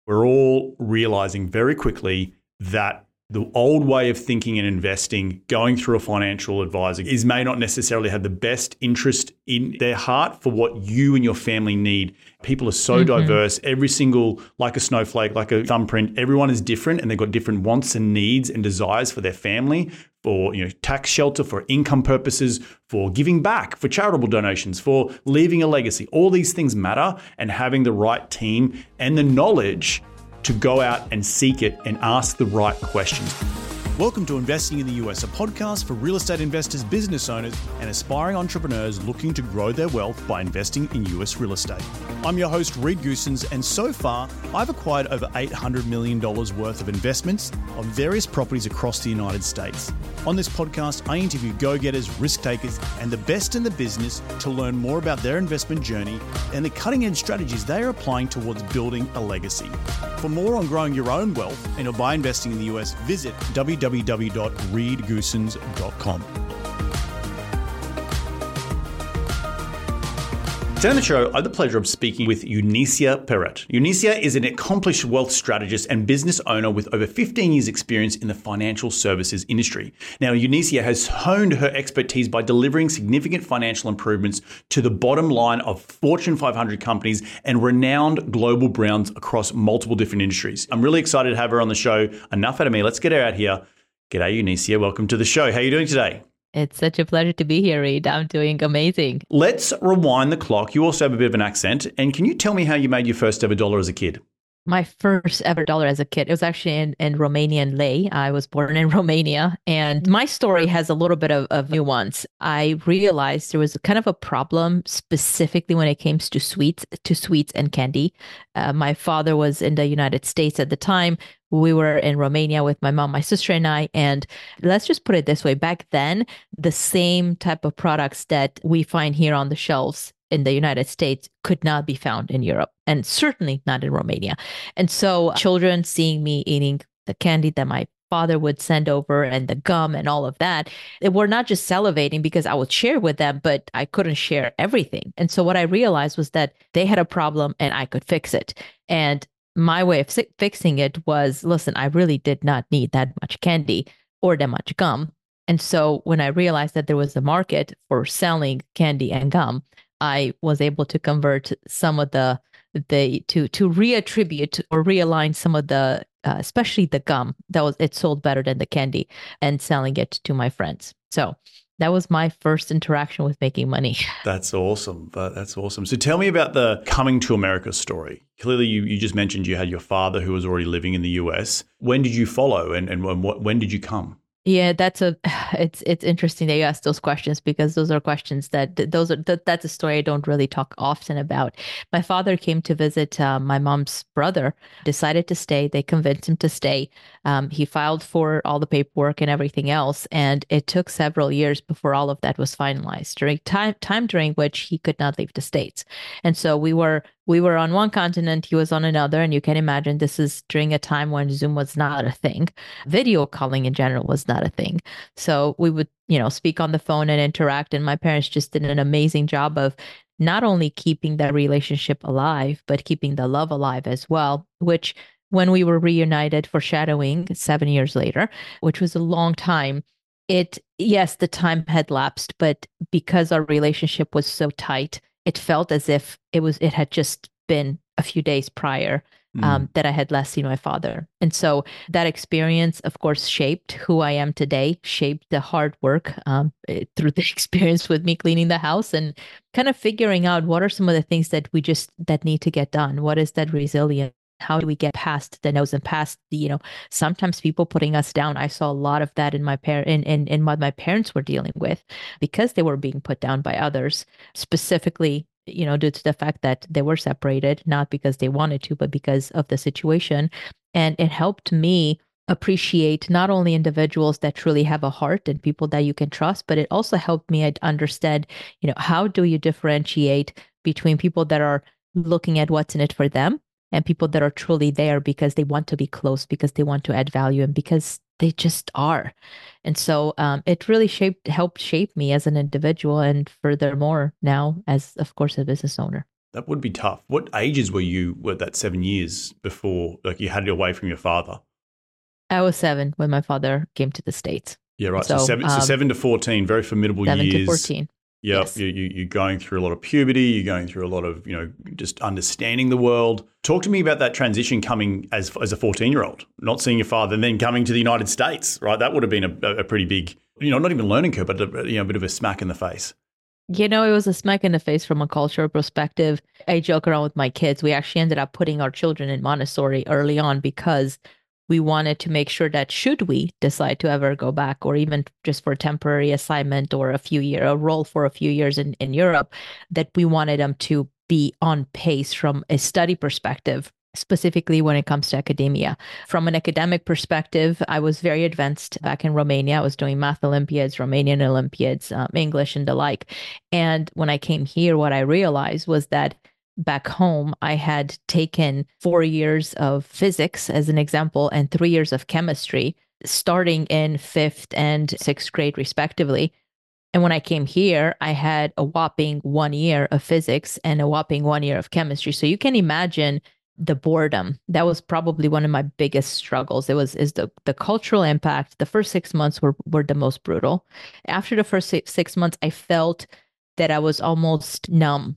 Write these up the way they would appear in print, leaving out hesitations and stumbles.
we're all realizing very quickly that the old way of thinking and investing, going through a financial advisor, may not necessarily have the best interest in their heart for what you and your family need. People are so diverse. Every single, like a snowflake, like a thumbprint, everyone is different, and they've got different wants and needs and desires for their family, for tax shelter, for income purposes, for giving back, for charitable donations, for leaving a legacy. All these things matter, and having the right team and the knowledge to go out and seek it and ask the right questions. Welcome to Investing in the US, a podcast for real estate investors, business owners, and aspiring entrepreneurs looking to grow their wealth by investing in US real estate. I'm your host, Reed Goossens, and so far, I've acquired over $800 million worth of investments on various properties across the United States. On this podcast, I interview go-getters, risk takers, and the best in the business to learn more about their investment journey and the cutting-edge strategies they are applying towards building a legacy. For more on growing your own wealth and by investing in the US, visit www.reedgoossens.com. Today on the show, I have the pleasure of speaking with Eunicia Perret. Eunicia is an accomplished wealth strategist and business owner with over 15 years' experience in the financial services industry. Now, Eunicia has honed her expertise by delivering significant financial improvements to the bottom line of Fortune 500 companies and renowned global brands across multiple different industries. I'm really excited to have her on the show. Enough out of me. Let's get her out here. G'day, Eunicia. Welcome to the show. How are you doing today? It's such a pleasure to be here, Reed. I'm doing amazing. Let's rewind the clock. You also have a bit of an accent. And can you tell me how you made your first ever dollar as a kid? My first ever dollar as a kid, it was actually in Romanian lei. I was born in Romania. And my story has a little bit of nuance. I realized there was kind of a problem specifically when it came to sweets and candy. My father was in the United States at the time. We were in Romania with my mom, my sister, and I. And let's just put it this way. Back then, the same type of products that we find here on the shelves in the United States could not be found in Europe, and certainly not in Romania. And so children seeing me eating the candy that my father would send over and the gum and all of that, they were not just salivating because I would share with them, but I couldn't share everything. And so what I realized was that they had a problem and I could fix it. And my way of fixing it was, listen, I really did not need that much candy or that much gum. And so when I realized that there was a market for selling candy and gum, I was able to convert some of to reattribute or realign some of the, especially the gum it sold better than the candy, and selling it to my friends. So that was my first interaction with making money. That's awesome. That's awesome. So tell me about the coming to America story. Clearly, you just mentioned you had your father who was already living in the US. When did you follow, and when did you come? Yeah, it's interesting that you ask those questions, because those are questions that's a story I don't really talk often about. My father came to visit my mom's brother, decided to stay. They convinced him to stay. He filed for all the paperwork and everything else, and it took several years before all of that was finalized. During time during which he could not leave the States, and so we were on one continent, he was on another, and you can imagine this is during a time when Zoom was not a thing. Video calling in general was not a thing. So we would, speak on the phone and interact, and my parents just did an amazing job of not only keeping that relationship alive, but keeping the love alive as well, which when we were reunited, foreshadowing 7 years later, which was a long time, yes, the time had lapsed, but because our relationship was so tight, it felt as if it had just been a few days prior that I had last seen my father. And so that experience, of course, shaped who I am today, shaped the hard work through the experience with me cleaning the house and kind of figuring out what are some of the things that need to get done. What is that resilience? How do we get past the no's and past the, sometimes people putting us down? I saw a lot of that in in what my parents were dealing with, because they were being put down by others, specifically, due to the fact that they were separated, not because they wanted to, but because of the situation. And it helped me appreciate not only individuals that truly have a heart and people that you can trust, but it also helped me understand, how do you differentiate between people that are looking at what's in it for them and people that are truly there because they want to be close, because they want to add value, and because they just are. And so it really helped shape me as an individual, and furthermore now as, of course, a business owner. That would be tough. What ages were that 7 years before, like you had it away from your father? I was 7 when my father came to the States. Yeah, right. So 7 to 14, very formidable 7 years. to 14. Yep. Yes. You're going through a lot of puberty. You're going through a lot of, just understanding the world. Talk to me about that transition coming as a 14-year-old, not seeing your father, and then coming to the United States, right? That would have been a pretty big, not even learning curve, but a bit of a smack in the face. It was a smack in the face from a cultural perspective. I joke around with my kids. We actually ended up putting our children in Montessori early on because we wanted to make sure that should we decide to ever go back, or even just for a temporary assignment or a role for a few years in Europe, that we wanted them to be on pace from a study perspective, specifically when it comes to academia. From an academic perspective, I was very advanced back in Romania. I was doing math Olympiads, Romanian Olympiads, English and the like. And when I came here, what I realized was that back home, I had taken 4 years of physics as an example and 3 years of chemistry, starting in 5th and 6th grade, respectively. And when I came here, I had a whopping 1 year of physics and a whopping 1 year of chemistry. So you can imagine the boredom. That was probably one of my biggest struggles. Is the cultural impact. The first 6 months were the most brutal. After the first 6 months, I felt that I was almost numb.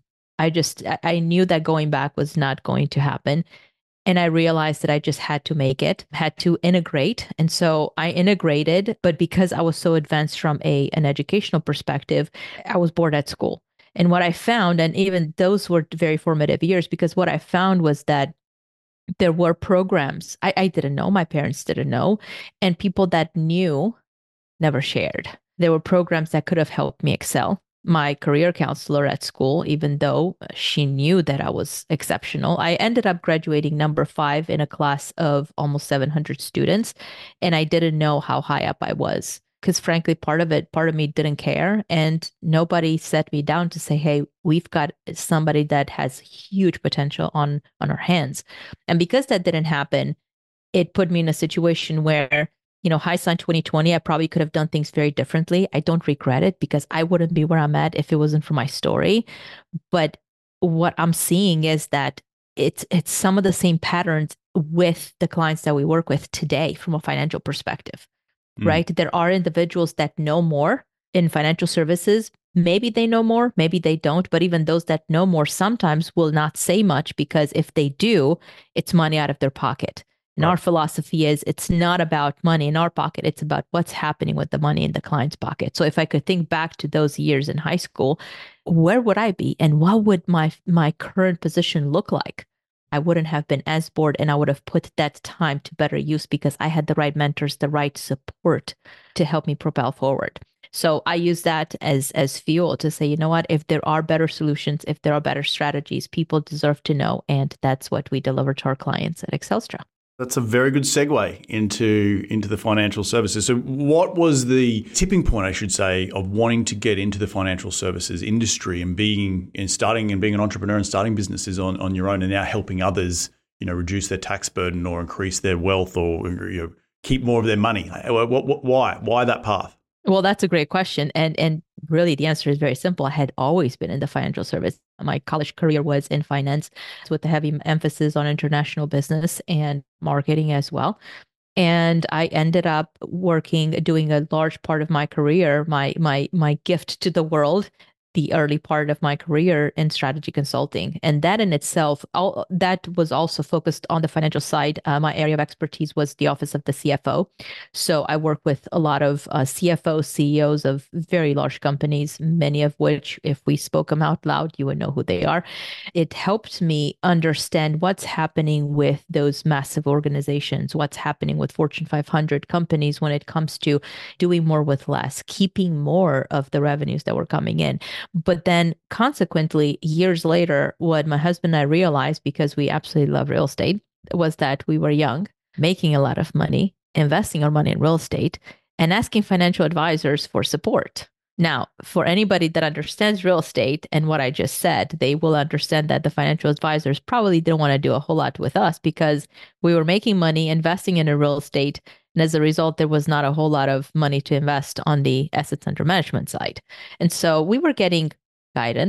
I knew that going back was not going to happen. And I realized that I just had to had to integrate. And so I integrated, but because I was so advanced from an educational perspective, I was bored at school. And what I found, and even those were very formative years, because what I found was that there were programs I didn't know, my parents didn't know, and people that knew never shared. There were programs that could have helped me excel. My career counselor at school, even though she knew that I was exceptional, I ended up graduating number 5 in a class of almost 700 students. And I didn't know how high up I was because frankly, part of me didn't care. And nobody set me down to say, hey, we've got somebody that has huge potential on our hands. And because that didn't happen, it put me in a situation where hindsight 2020, I probably could have done things very differently. I don't regret it because I wouldn't be where I'm at if it wasn't for my story. But what I'm seeing is that it's some of the same patterns with the clients that we work with today from a financial perspective, right? There are individuals that know more in financial services. Maybe they know more, maybe they don't. But even those that know more sometimes will not say much because if they do, it's money out of their pocket. And our philosophy is it's not about money in our pocket. It's about what's happening with the money in the client's pocket. So if I could think back to those years in high school, where would I be? And what would my current position look like? I wouldn't have been as bored, and I would have put that time to better use because I had the right mentors, the right support to help me propel forward. So I use that as fuel to say, you know what, if there are better solutions, if there are better strategies, people deserve to know. And that's what we deliver to our clients at Excelstra. That's a very good segue into the financial services. So what was the tipping point, I should say, of wanting to get into the financial services industry and being an entrepreneur and starting businesses on your own and now helping others, reduce their tax burden or increase their wealth or keep more of their money? Why that path? Well, that's a great question. And really the answer is very simple. I had always been in the financial service. My college career was in finance with a heavy emphasis on international business and marketing as well. And I ended up doing a large part of my career, my gift to the world, the early part of my career in strategy consulting. And that in itself, that was also focused on the financial side. My area of expertise was the office of the CFO. So I work with a lot of CFOs, CEOs of very large companies, many of which, if we spoke them out loud, you would know who they are. It helped me understand what's happening with those massive organizations, what's happening with Fortune 500 companies when it comes to doing more with less, keeping more of the revenues that were coming in. But then consequently, years later, what my husband and I realized, because we absolutely love real estate, was that we were young, making a lot of money, investing our money in real estate, and asking financial advisors for support. Now, for anybody that understands real estate and what I just said, they will understand that the financial advisors probably didn't want to do a whole lot with us because we were making money investing in a real estate. And as a result, there was not a whole lot of money to invest on the assets under management side. And so we were getting guidance,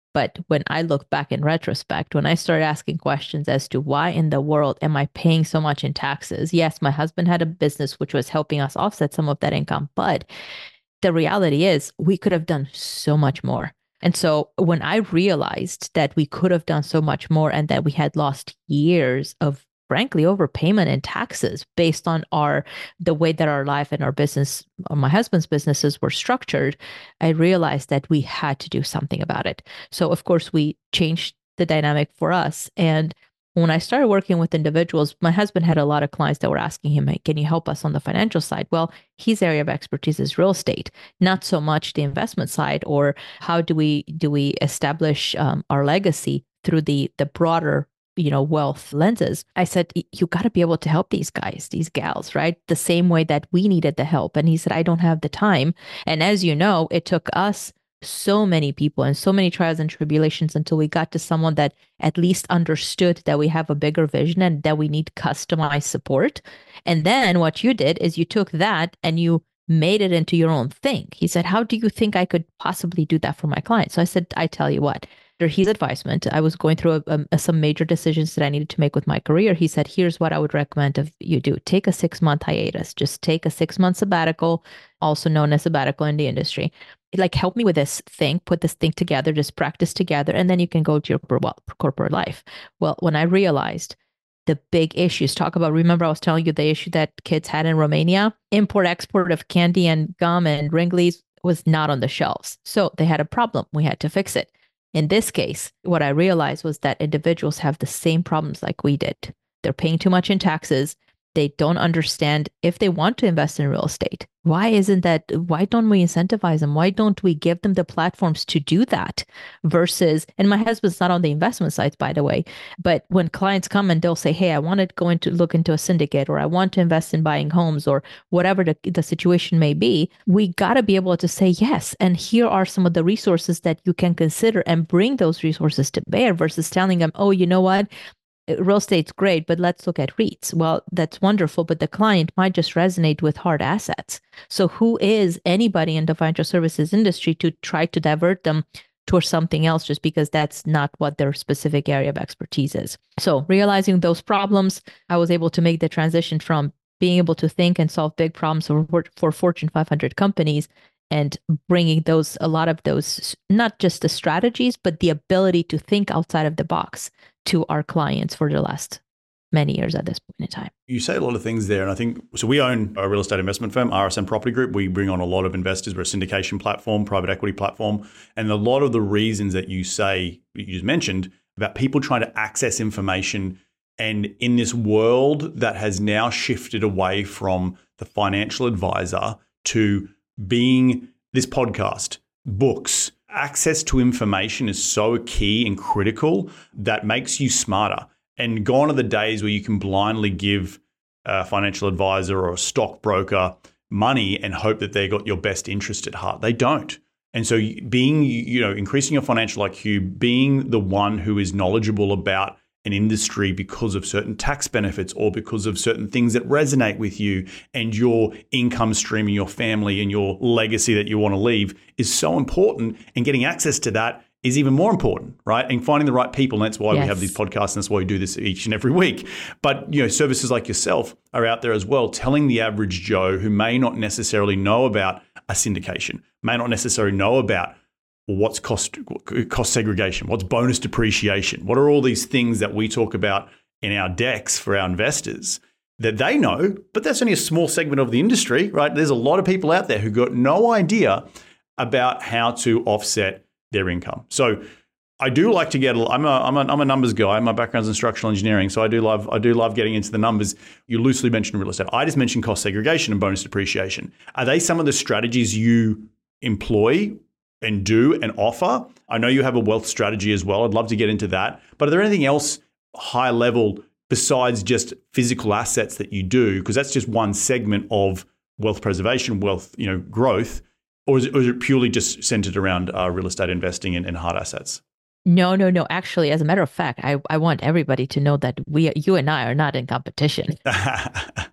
But when I look back in retrospect, when I started asking questions as to why in the world am I paying so much in taxes? Yes, my husband had a business which was helping us offset some of that income, but the reality is we could have done so much more. And so when I realized that we could have done so much more and that we had lost years of frankly overpayment in taxes based on the way that our life and our business, or my husband's businesses were structured, I realized that we had to do something about it. So of course we changed the dynamic for us. And when I started working with individuals, my husband had a lot of clients that were asking him, hey, can you help us on the financial side? Well, his area of expertise is real estate, not so much the investment side, or how do we establish our legacy through the broader wealth lenses. I said, you got to be able to help these guys, these gals, right? The same way that we needed the help. And he said, I don't have the time. And as you know, it took us so many people and so many trials and tribulations until we got to someone that at least understood that we have a bigger vision and that we need customized support. And then what you did is you took that and you made it into your own thing. He said, how do you think I could possibly do that for my clients? So I said, I tell you what, after his advisement, I was going through some major decisions that I needed to make with my career. He said, here's what I would recommend if you do. Take a 6-month hiatus. Just take a 6-month sabbatical, also known as sabbatical in the industry. Like, help me with this thing, put this thing together, just practice together, and then you can go to your corporate life. Well, when I realized the big issues, remember I was telling you the issue that kids had in Romania? Import-export of candy and gum and Wrigley's was not on the shelves. So they had a problem. We had to fix it. In this case, what I realized was that individuals have the same problems like we did. They're paying too much in taxes. They don't understand if they want to invest in real estate. Why don't we incentivize them? Why don't we give them the platforms to do that versus, and my husband's not on the investment side, by the way, but when clients come and they'll say, hey, I want to look into a syndicate, or I want to invest in buying homes, or whatever the situation may be, we got to be able to say yes. And here are some of the resources that you can consider and bring those resources to bear versus telling them, oh, you know what? Real estate's great, but let's look at REITs. Well, that's wonderful, but the client might just resonate with hard assets. So who is anybody in the financial services industry to try to divert them towards something else just because that's not what their specific area of expertise is? So realizing those problems, I was able to make the transition from being able to think and solve big problems for Fortune 500 companies and bringing a lot of those, not just the strategies, but the ability to think outside of the box to our clients for the last many years at this point in time. You say a lot of things there, and I think, so we own a real estate investment firm, RSM Property Group. We bring on a lot of investors. We're a syndication platform, private equity platform, and a lot of the reasons that you just mentioned about people trying to access information, and in this world that has now shifted away from the financial advisor to being this podcast, books, access to information is so key and critical that makes you smarter. And gone are the days where you can blindly give a financial advisor or a stockbroker money and hope that they got your best interest at heart. They don't. And so increasing your financial IQ, being the one who is knowledgeable about an industry because of certain tax benefits or because of certain things that resonate with you and your income stream and your family and your legacy that you want to leave is so important. And getting access to that is even more important, right? And finding the right people. And that's why we have these podcasts, and that's why we do this each and every week. But services like yourself are out there as well, telling the average Joe who may not necessarily know about a syndication, may not necessarily know about what's cost segregation, what's bonus depreciation, what are all these things that we talk about in our decks for our investors that they know, but that's only a small segment of the industry, right? There's a lot of people out there who got no idea about how to offset their income. So I do like to get. I'm a numbers guy. My background's in structural engineering, so I do love getting into the numbers. You loosely mentioned real estate. I just mentioned cost segregation and bonus depreciation. Are they some of the strategies you employ and do and offer? I know you have a wealth strategy as well. I'd love to get into that. But are there anything else high level besides just physical assets that you do? Because that's just one segment of wealth preservation, wealth growth. Or is it purely just centered around real estate investing and hard assets? No. Actually, as a matter of fact, I want everybody to know that you and I are not in competition.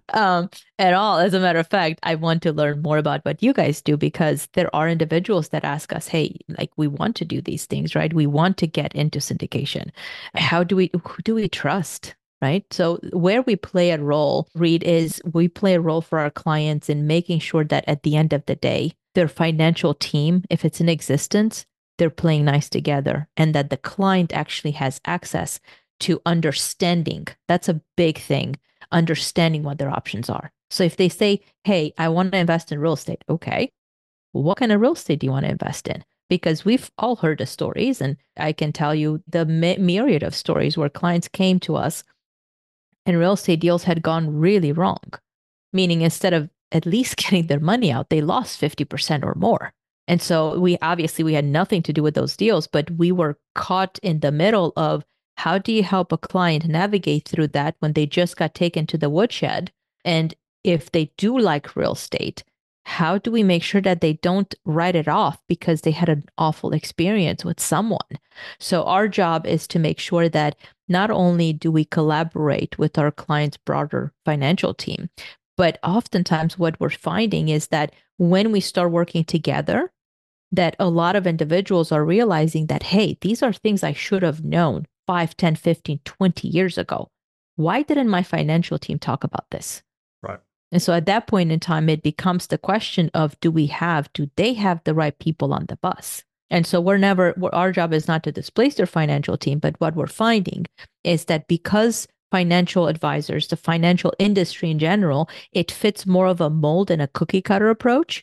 at all. As a matter of fact, I want to learn more about what you guys do because there are individuals that ask us, hey, like we want to do these things, right? We want to get into syndication. Who do we trust? Right. So where we play a role, Reed, is we play a role for our clients in making sure that at the end of the day, their financial team, if it's in existence, they're playing nice together and that the client actually has access to understanding. That's a big thing, understanding what their options are. So if they say, hey, I want to invest in real estate, okay, what kind of real estate do you want to invest in? Because we've all heard the stories, and I can tell you the myriad of stories where clients came to us and real estate deals had gone really wrong, meaning instead of at least getting their money out, they lost 50% or more. And so we had nothing to do with those deals, but we were caught in the middle of how do you help a client navigate through that when they just got taken to the woodshed? And if they do like real estate, how do we make sure that they don't write it off because they had an awful experience with someone? So our job is to make sure that not only do we collaborate with our client's broader financial team, but oftentimes what we're finding is that when we start working together, that a lot of individuals are realizing that, hey, these are things I should have known 5, 10, 15, 20 years ago. Why didn't my financial team talk about this? Right. And so at that point in time, it becomes the question of, do they have the right people on the bus? And so our job is not to displace their financial team, but what we're finding is that because financial advisors, the financial industry in general, it fits more of a mold and a cookie cutter approach.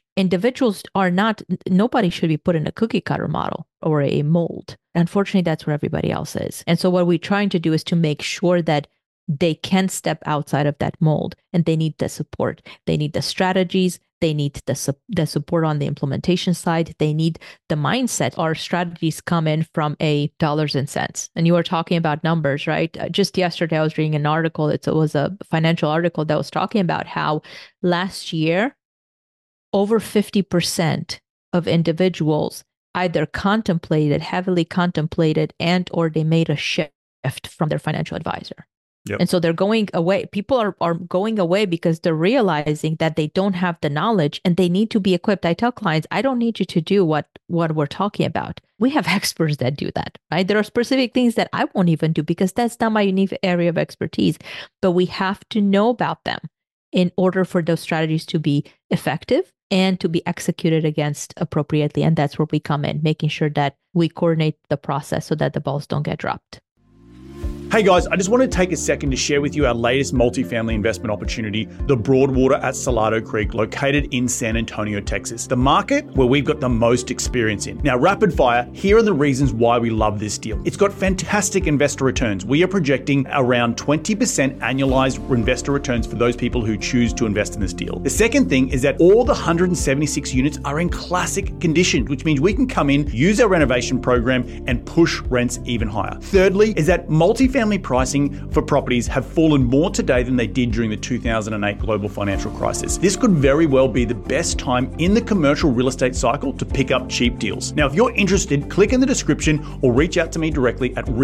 Nobody should be put in a cookie cutter model or a mold. Unfortunately, that's where everybody else is. And so what we're trying to do is to make sure that they can step outside of that mold, and they need the support. They need the strategies. They need the support on the implementation side. They need the mindset. Our strategies come in from a dollars and cents. And you were talking about numbers, right? Just yesterday, I was reading an article. It was a financial article that was talking about how last year, over 50% of individuals either heavily contemplated, and or they made a shift from their financial advisor. Yep. And so they're going away. People are going away because they're realizing that they don't have the knowledge and they need to be equipped. I tell clients, I don't need you to do what we're talking about. We have experts that do that, right? There are specific things that I won't even do because that's not my unique area of expertise. But we have to know about them in order for those strategies to be effective and to be executed against appropriately. And that's where we come in, making sure that we coordinate the process so that the balls don't get dropped. Hey guys, I just want to take a second to share with you our latest multifamily investment opportunity, the Broadwater at Salado Creek, located in San Antonio, Texas, the market where we've got the most experience in. Now, rapid fire, here are the reasons why we love this deal. It's got fantastic investor returns. We are projecting around 20% annualized investor returns for those people who choose to invest in this deal. The second thing is that all the 176 units are in classic condition, which means we can come in, use our renovation program, and push rents even higher. Thirdly is that multifamily pricing for properties have fallen more today than they did during the 2008 global financial crisis. This could very well be the best time in the commercial real estate cycle to pick up cheap deals. Now, if you're interested, click in the description or reach out to me directly at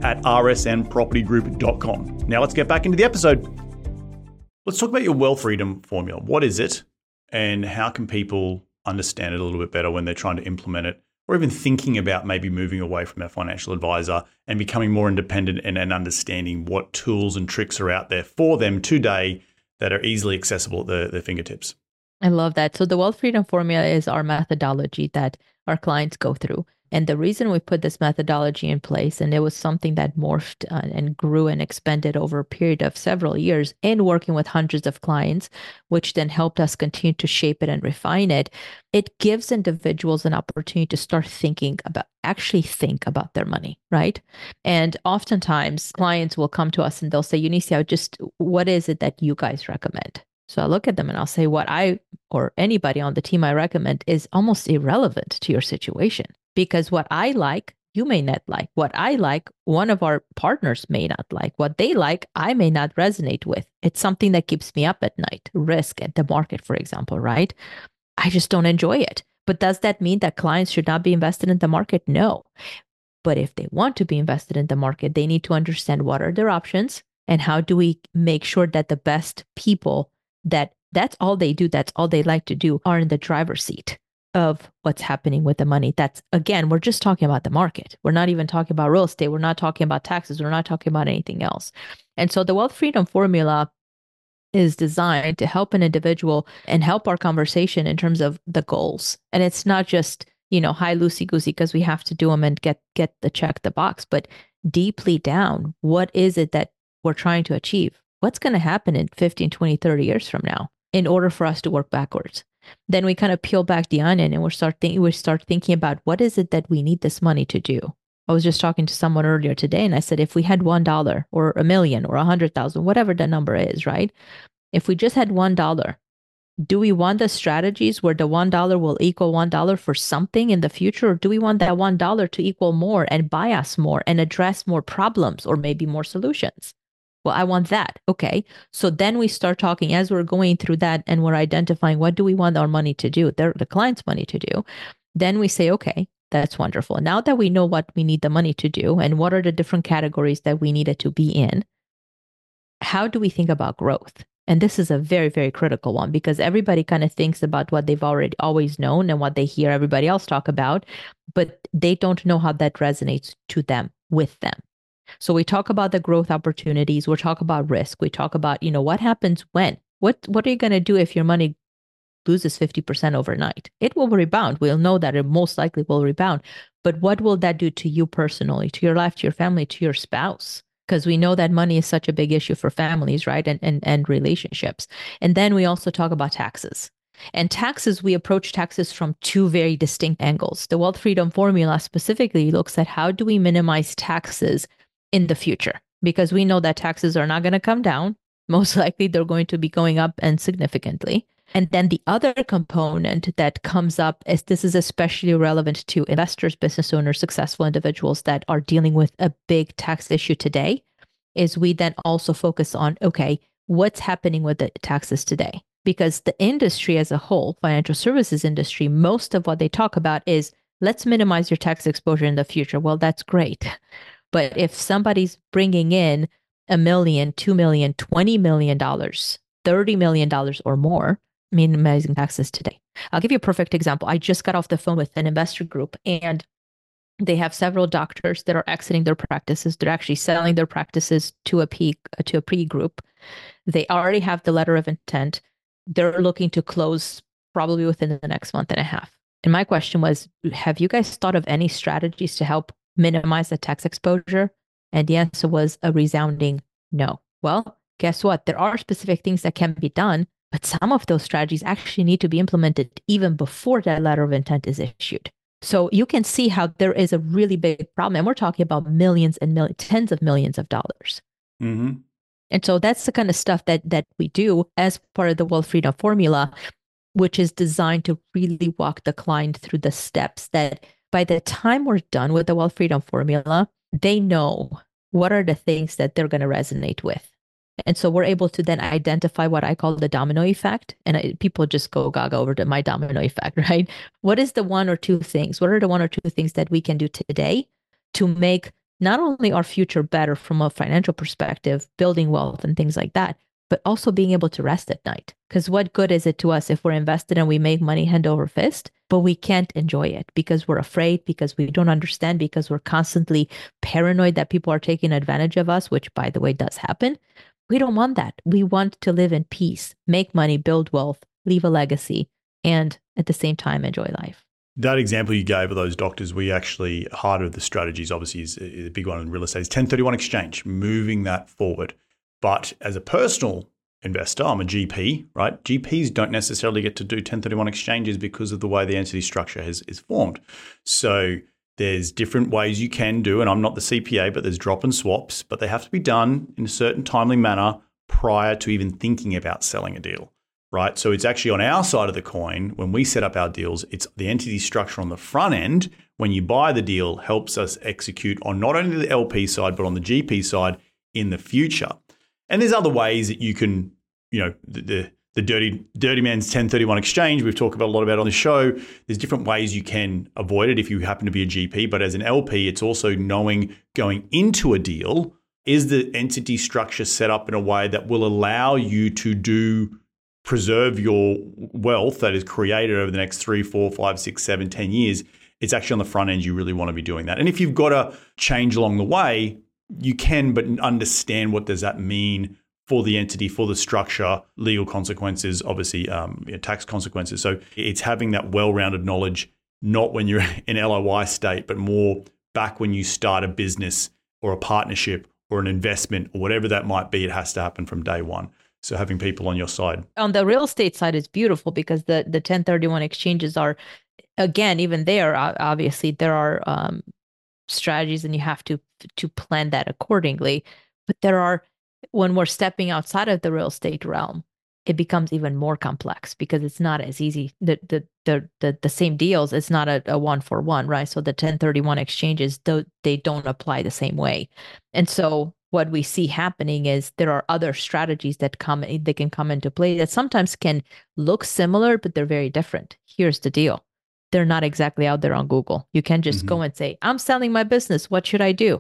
reed@rsnpropertygroup.com. Now let's get back into the episode. Let's talk about your wealth freedom formula. What is it, and how can people understand it a little bit better when they're trying to implement it, or even thinking about maybe moving away from their financial advisor and becoming more independent and understanding what tools and tricks are out there for them today that are easily accessible at their fingertips? I love that. So the Wealth Freedom Formula is our methodology that our clients go through. And the reason we put this methodology in place, and it was something that morphed and grew and expanded over a period of several years in working with hundreds of clients, which then helped us continue to shape it and refine it. It gives individuals an opportunity to start think about their money, right? And oftentimes clients will come to us and they'll say, Eunicia, what is it that you guys recommend? So I look at them and I'll say, what I or anybody on the team I recommend is almost irrelevant to your situation. Because what I like, you may not like. What I like, one of our partners may not like. What they like, I may not resonate with. It's something that keeps me up at night. Risk at the market, for example, right? I just don't enjoy it. But does that mean that clients should not be invested in the market? No. But if they want to be invested in the market, they need to understand what are their options and how do we make sure that the best people that's all they do, that's all they like to do, are in the driver's seat of what's happening with the money. That's, again, we're just talking about the market. We're not even talking about real estate. We're not talking about taxes. We're not talking about anything else. And so the Wealth Freedom Formula is designed to help an individual and help our conversation in terms of the goals. And it's not just, hi, loosey-goosey, because we have to do them and get the box, but deeply down, what is it that we're trying to achieve? What's going to happen in 15, 20, 30 years from now in order for us to work backwards? Then we kind of peel back the onion and we start thinking about, what is it that we need this money to do? I was just talking to someone earlier today and I said, if we had $1 or $1 million or 100,000, whatever the number is, right? If we just had $1, do we want the strategies where the $1 will equal $1 for something in the future? Or do we want that $1 to equal more and buy us more and address more problems or maybe more solutions? Well, I want that. Okay. So then we start talking as we're going through that and we're identifying, what do we want our money to do? The client's money to do. Then we say, okay, that's wonderful. Now that we know what we need the money to do and what are the different categories that we need it to be in, how do we think about growth? And this is a very, very critical one because everybody kind of thinks about what they've already always known and what they hear everybody else talk about, but they don't know how that resonates to them, with them. So we talk about the growth opportunities. We talk about risk. We talk about, what happens when? What are you going to do if your money loses 50% overnight? It will rebound. We'll know that it most likely will rebound. But what will that do to you personally, to your life, to your family, to your spouse? Because we know that money is such a big issue for families, right? And relationships. And then we also talk about taxes. And taxes, we approach taxes from two very distinct angles. The Wealth Freedom Formula specifically looks at how do we minimize taxes in the future, because we know that taxes are not going to come down. Most likely they're going to be going up, and significantly. And then the other component that comes up is, this is especially relevant to investors, business owners, successful individuals that are dealing with a big tax issue today, is we then also focus on, okay, what's happening with the taxes today? Because the industry as a whole, financial services industry, most of what they talk about is, let's minimize your tax exposure in the future. Well, that's great. But if somebody's bringing in $1 million, $2 million, $20 million, $30 million or more, minimizing taxes today. I'll give you a perfect example. I just got off the phone with an investor group, and they have several doctors that are exiting their practices. They're actually selling their practices to a PE group. They already have the letter of intent. They're looking to close probably within the next month and a half. And my question was, have you guys thought of any strategies to help minimize the tax exposure? And the answer was a resounding no. Well, guess what? There are specific things that can be done, but some of those strategies actually need to be implemented even before that letter of intent is issued. So you can see how there is a really big problem. And we're talking about millions and tens of millions of dollars. Mm-hmm. And so that's the kind of stuff that we do as part of the Wealth Freedom Formula, which is designed to really walk the client through the steps that by the time we're done with the Wealth Freedom Formula, they know what are the things that they're going to resonate with. And so we're able to then identify what I call the domino effect. And people just go gaga over to my domino effect, right? What is the one or two things? What are the one or two things that we can do today to make not only our future better from a financial perspective, building wealth and things like that, but also being able to rest at night? Because what good is it to us if we're invested and we make money hand over fist, but we can't enjoy it because we're afraid, because we don't understand, because we're constantly paranoid that people are taking advantage of us, which, by the way, does happen. We don't want that. We want to live in peace, make money, build wealth, leave a legacy, and at the same time, enjoy life. That example you gave of those doctors, we actually, part of the strategies obviously is a big one in real estate, is 1031 exchange, moving that forward. But as a personal investor, I'm a GP, right? GPs don't necessarily get to do 1031 exchanges because of the way the entity structure is formed. So there's different ways you can do, and I'm not the CPA, but there's drop and swaps, but they have to be done in a certain timely manner prior to even thinking about selling a deal, right? So it's actually on our side of the coin, when we set up our deals, it's the entity structure on the front end. When you buy the deal, helps us execute on not only the LP side, but on the GP side in the future. And there's other ways that you can, the dirty man's 1031 exchange, we've talked about a lot about on the show. There's different ways you can avoid it if you happen to be a GP. But as an LP, it's also knowing going into a deal, is the entity structure set up in a way that will allow you to do preserve your wealth that is created over the next 3, 4, 5, 6, 7, 10 years, it's actually on the front end you really want to be doing that. And if you've got to change along the way, you can, but understand what does that mean for the entity, for the structure, legal consequences, obviously tax consequences. So it's having that well-rounded knowledge, not when you're in LOI state, but more back when you start a business or a partnership or an investment or whatever that might be. It has to happen from day one. So having people on your side. On the real estate side, it's beautiful because the 1031 exchanges are, again, even there, obviously there are strategies and you have to plan that accordingly. But there are, when we're stepping outside of the real estate realm, it becomes even more complex because it's not as easy. The same deals, it's not a 1-for-1, right? So the 1031 exchanges, they don't apply the same way. And so what we see happening is there are other strategies that can come into play that sometimes can look similar, but they're very different. Here's the deal. They're not exactly out there on Google. You can't just go and say, I'm selling my business. What should I do?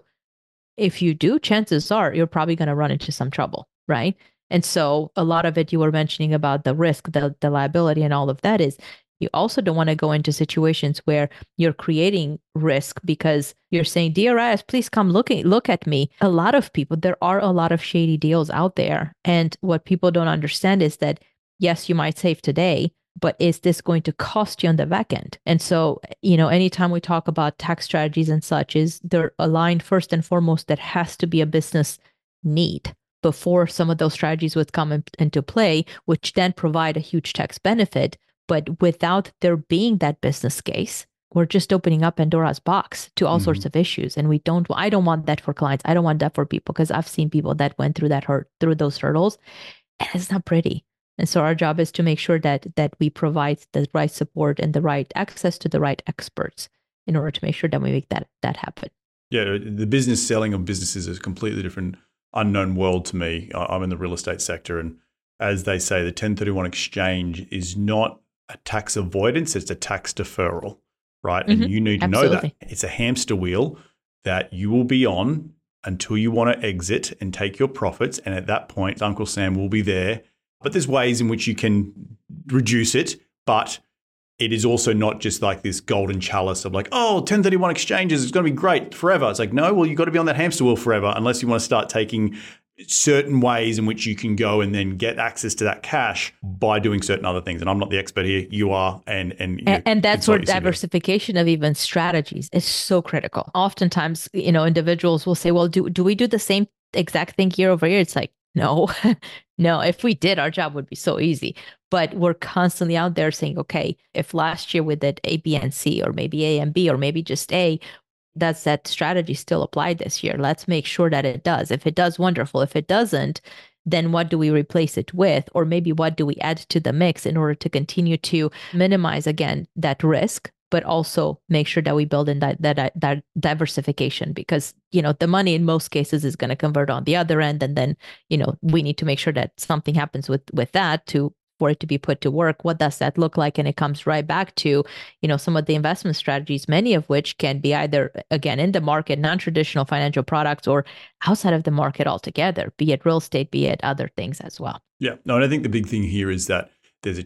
If you do, chances are you're probably going to run into some trouble, right? And so a lot of it you were mentioning about the risk, the liability and all of that is you also don't want to go into situations where you're creating risk because you're saying, DRS, please come look at me. A lot of people, there are a lot of shady deals out there. And what people don't understand is that, yes, you might save today, but is this going to cost you on the back end? And so, anytime we talk about tax strategies and such, is they're aligned first and foremost, that has to be a business need before some of those strategies would come into play, which then provide a huge tax benefit. But without there being that business case, we're just opening up Pandora's box to all sorts of issues. And I don't want that for clients. I don't want that for people because I've seen people that went through those hurdles and it's not pretty. And so our job is to make sure that we provide the right support and the right access to the right experts in order to make sure that we make that happen. Yeah, the business selling of businesses is a completely different unknown world to me. I'm in the real estate sector, and as they say, the 1031 exchange is not a tax avoidance, it's a tax deferral, right? And you need to know that. It's a hamster wheel that you will be on until you want to exit and take your profits. And at that point, Uncle Sam will be there. But there's ways in which you can reduce it, but it is also not just like this golden chalice of like, 1031 exchanges is going to be great forever. It's like, no, well, you've got to be on that hamster wheel forever unless you want to start taking certain ways in which you can go and then get access to that cash by doing certain other things. And I'm not the expert here. You are. And that's where diversification of even strategies is so critical. Oftentimes, individuals will say, well, do we do the same exact thing year over year? It's like, no, no. If we did, our job would be so easy. But we're constantly out there saying, okay, if last year we did A, B, and C, or maybe A and B, or maybe just A, does that strategy still apply this year? Let's make sure that it does. If it does, wonderful. If it doesn't, then what do we replace it with? Or maybe what do we add to the mix in order to continue to minimize, again, that risk, but also make sure that we build in that diversification because, the money in most cases is going to convert on the other end. And then, we need to make sure that something happens with that for it to be put to work. What does that look like? And it comes right back to, some of the investment strategies, many of which can be either, again, in the market, non-traditional financial products, or outside of the market altogether, be it real estate, be it other things as well. Yeah. No, and I think the big thing here is that there's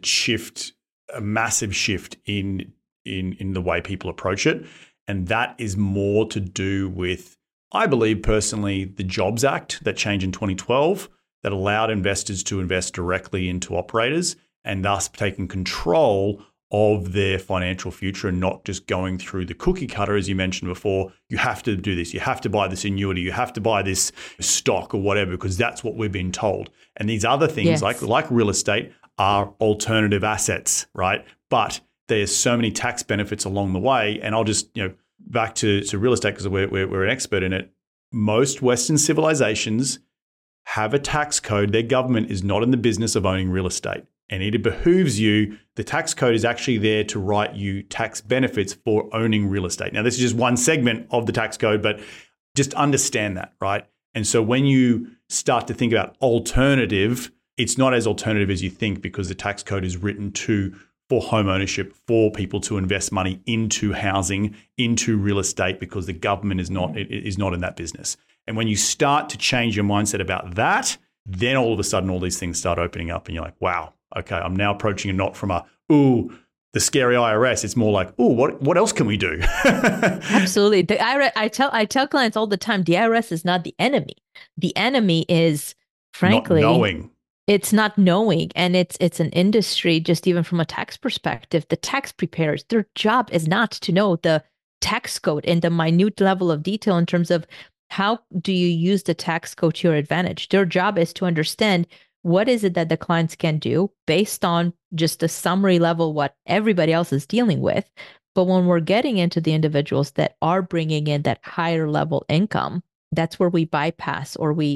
a massive shift in the way people approach it. And that is more to do with, I believe personally, the Jobs Act that changed in 2012 that allowed investors to invest directly into operators and thus taking control of their financial future and not just going through the cookie cutter, as you mentioned before. You have to do this. You have to buy this annuity. You have to buy this stock or whatever because that's what we've been told. And these other things like real estate are alternative assets, right? But there's so many tax benefits along the way. And I'll just, back to real estate because we're an expert in it. Most Western civilizations have a tax code. Their government is not in the business of owning real estate. And it behooves you, the tax code is actually there to write you tax benefits for owning real estate. Now, this is just one segment of the tax code, but just understand that, right? And so when you start to think about alternative, it's not as alternative as you think because the tax code is written for home ownership, for people to invest money into housing, into real estate, because the government is not in that business. And when you start to change your mindset about that, then all of a sudden all these things start opening up and you're like, wow, okay, I'm now approaching it not from the scary IRS. It's more like, what else can we do? Absolutely. The IRS, I tell clients all the time, the IRS is not the enemy. The enemy is, frankly, not knowing. It's not knowing. And it's an industry, just even from a tax perspective, the tax preparers, their job is not to know the tax code in the minute level of detail in terms of how do you use the tax code to your advantage. Their job is to understand what is it that the clients can do based on just the summary level, what everybody else is dealing with. But when we're getting into the individuals that are bringing in that higher level income, that's where we bypass or we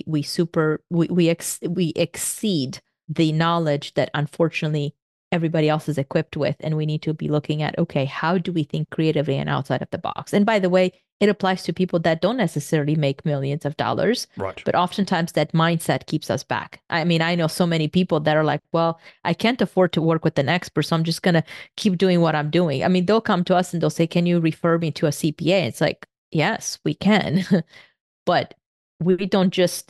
exceed the knowledge that unfortunately everybody else is equipped with. And we need to be looking at, okay, how do we think creatively and outside of the box? And by the way, it applies to people that don't necessarily make millions of dollars, right? But oftentimes that mindset keeps us back. I mean, I know so many people that are like, well, I can't afford to work with an expert, so I'm just going to keep doing what I'm doing. I mean, they'll come to us and they'll say, can you refer me to a CPA? It's like, yes, we can. But we don't just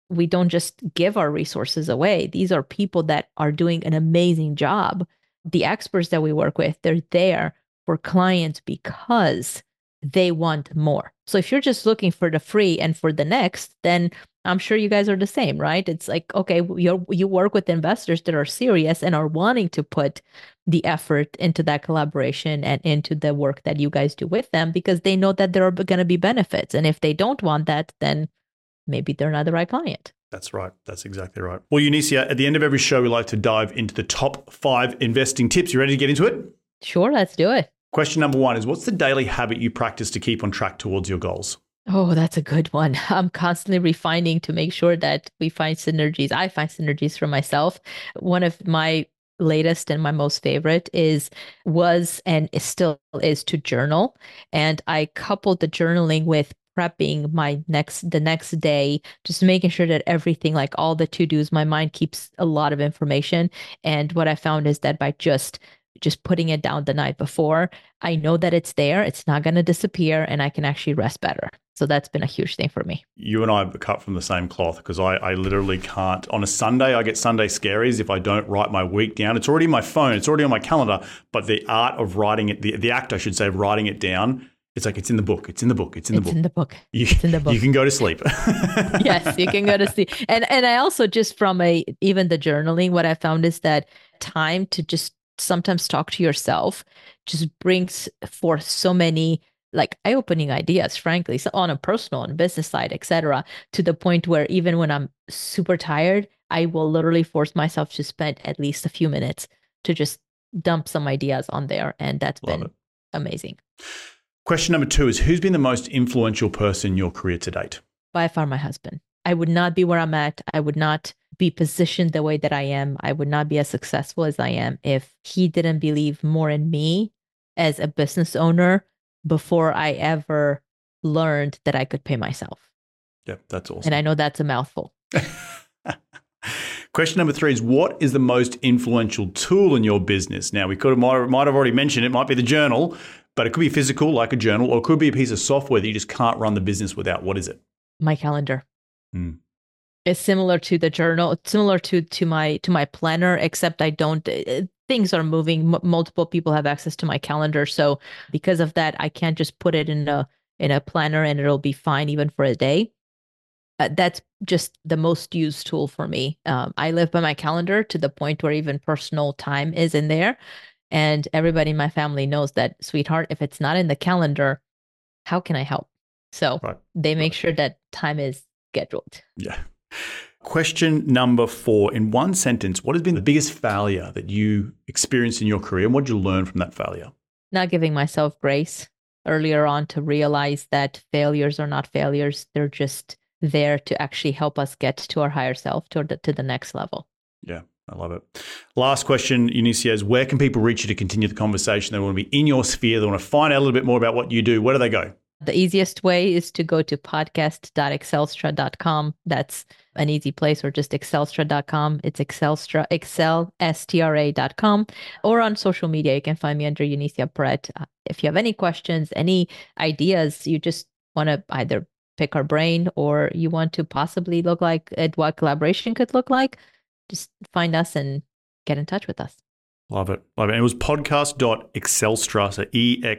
give our resources away. These are people that are doing an amazing job. The experts that we work with, they're there for clients because they want more. So if you're just looking for the free and for the next, then I'm sure you guys are the same, right? It's like, okay, you work with investors that are serious and are wanting to put the effort into that collaboration and into the work that you guys do with them because they know that there are going to be benefits. And if they don't want that, then maybe they're not the right client. That's right. That's exactly right. Well, Eunicia, at the end of every show, we like to dive into the top 5 investing tips. You ready to get into it? Sure, let's do it. Question number 1 is, what's the daily habit you practice to keep on track towards your goals? Oh, that's a good one. I'm constantly refining to make sure that we find synergies. I find synergies for myself. One of my latest and my most favorite was and is still is to journal. And I coupled the journaling with prepping the next day, just making sure that everything, like all the to-dos, my mind keeps a lot of information. And what I found is that by just putting it down the night before, I know that it's there, it's not going to disappear, and I can actually rest better. So that's been a huge thing for me. You and I are cut from the same cloth because I literally can't. On a Sunday, I get Sunday scaries if I don't write my week down. It's already in my phone, it's already on my calendar, but the art of writing it, the act, I should say, of writing it down, it's like it's in the book. It's in the book. It's in the book. It's in the book. You can go to sleep. Yes, you can go to sleep. And I also just from even the journaling, what I found is that time to just sometimes talk to yourself just brings forth so many like eye-opening ideas, frankly, so on a personal and business side, etc., to the point where even when I'm super tired, I will literally force myself to spend at least a few minutes to just dump some ideas on there. And that's been amazing. Question number 2 is, who's been the most influential person in your career to date? By far, my husband. I would not be where I'm at. I would not be positioned the way that I am. I would not be as successful as I am if he didn't believe more in me as a business owner before I ever learned that I could pay myself. Yeah, that's awesome. And I know that's a mouthful. Question number 3 is, what is the most influential tool in your business? Now, might have already mentioned it might be the journal, but it could be physical like a journal, or it could be a piece of software that you just can't run the business without. What is it? My calendar. It's similar to the journal. It's similar to my planner, except I don't. Things are moving. Multiple people have access to my calendar, so because of that, I can't just put it in a planner and it'll be fine even for a day. That's just the most used tool for me. I live by my calendar to the point where even personal time is in there, and everybody in my family knows that, sweetheart, if it's not in the calendar, how can I help? So they make sure that time is scheduled. Yeah. Question number 4. In one sentence, what has been the biggest failure that you experienced in your career, and what did you learn from that failure? Not giving myself grace earlier on to realize that failures are not failures. They're just there to actually help us get to our higher self, to the next level. Yeah, I love it. Last question, Eunicia, is where can people reach you to continue the conversation? They want to be in your sphere. They want to find out a little bit more about what you do. Where do they go? The easiest way is to go to podcast.excelstra.com. That's an easy place, or just excelstra.com. It's excelstra.com. Or on social media, you can find me under Eunicia Perret. If you have any questions, any ideas, you just want to either pick our brain, or you want to possibly look like at what collaboration could look like, just find us and get in touch with us. Love it. Love it. And it was podcast.excelstra, so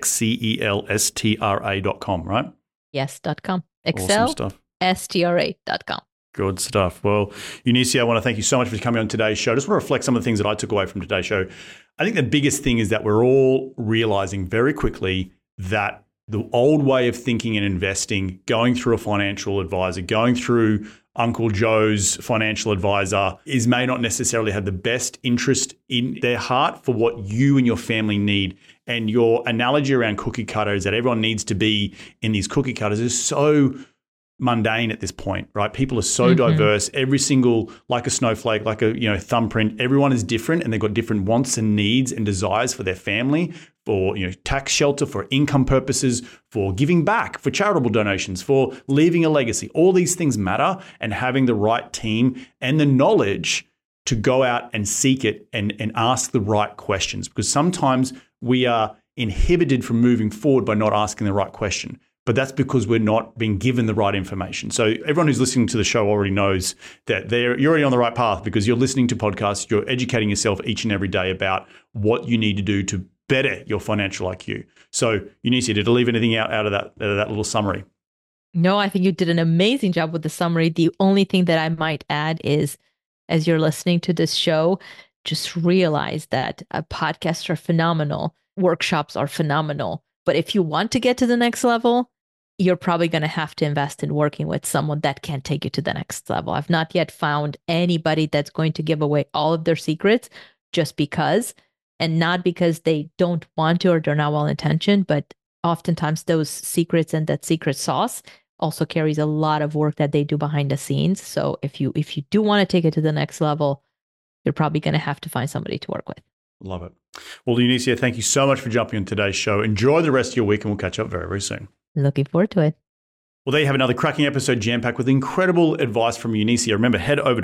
EXCELSTRA.com, right? Yes, .com. Awesome stuff. ExcelSTRA.com. Good stuff. Well, Eunice, I want to thank you so much for coming on today's show. I just want to reflect some of the things that I took away from today's show. I think the biggest thing is that we're all realizing very quickly that the old way of thinking and investing, going through a financial advisor, going through Uncle Joe's financial advisor, may not necessarily have the best interest in their heart for what you and your family need. And your analogy around cookie cutters, that everyone needs to be in these cookie cutters, is so mundane at this point, right? People are so diverse. Every single, like a snowflake, like a thumbprint, everyone is different, and they've got different wants and needs and desires for their family, for tax shelter, for income purposes, for giving back, for charitable donations, for leaving a legacy. All these things matter, and having the right team and the knowledge to go out and seek it and ask the right questions, because sometimes we are inhibited from moving forward by not asking the right question. But that's because we're not being given the right information. So everyone who's listening to the show already knows that you're already on the right path, because you're listening to podcasts, you're educating yourself each and every day about what you need to do to better your financial IQ. So Eunice, did I leave anything out of that little summary? No, I think you did an amazing job with the summary. The only thing that I might add is, as you're listening to this show, just realize that podcasts are phenomenal. Workshops are phenomenal. But if you want to get to the next level, you're probably going to have to invest in working with someone that can take you to the next level. I've not yet found anybody that's going to give away all of their secrets just because, and not because they don't want to or they're not well-intentioned, but oftentimes those secrets and that secret sauce also carries a lot of work that they do behind the scenes. So if you do want to take it to the next level, you're probably going to have to find somebody to work with. Love it. Well, Eunice, thank you so much for jumping on today's show. Enjoy the rest of your week, and we'll catch up very, very soon. Looking forward to it. Well, there you have another cracking episode jam-packed with incredible advice from Eunice. Remember, head over to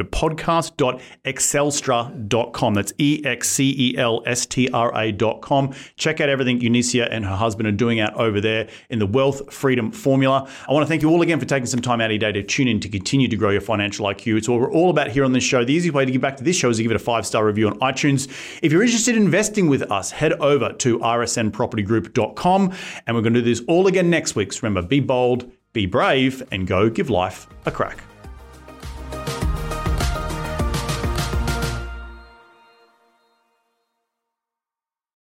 podcast.excelstra.com. That's EXCELSTRA.com. Check out everything Eunice and her husband are doing out over there in the Wealth Freedom Formula. I want to thank you all again for taking some time out of your day to tune in to continue to grow your financial IQ. It's what we're all about here on this show. The easy way to get back to this show is to give it a 5-star review on iTunes. If you're interested in investing with us, head over to rsnpropertygroup.com, and we're going to do this all again next week. So remember, be bold, be brave, and go give life a crack.